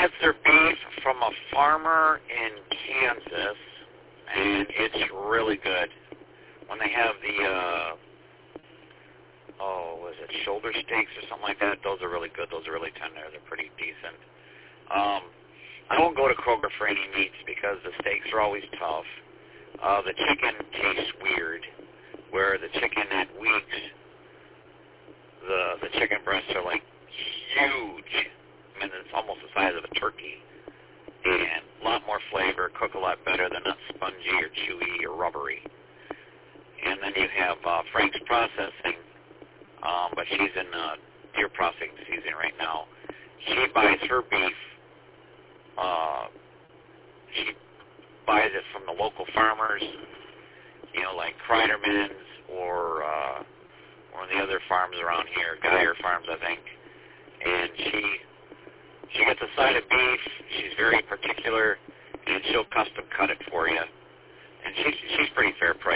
gets their beef from a farmer in Kansas, and it's really good. When they have the, was it shoulder steaks or something like that? Those are really good. Those are really tender. They're pretty decent. I don't go to Kroger for any meats because the steaks are always tough. The chicken tastes weird, where the chicken at Weeks, the chicken breasts are like huge. I mean, it's almost the size of a turkey. And a lot more flavor, cook a lot better. They're not spongy or chewy or rubbery. And then you have Frank's Processing, but she's in deer processing season right now. She buys her beef. She buys it from the local farmers, you know, like Kreiderman's or one of the other farms around here, Geyer Farms, I think. And she gets a side of beef. She's very particular, and she'll custom cut it for you. And she's pretty fair price.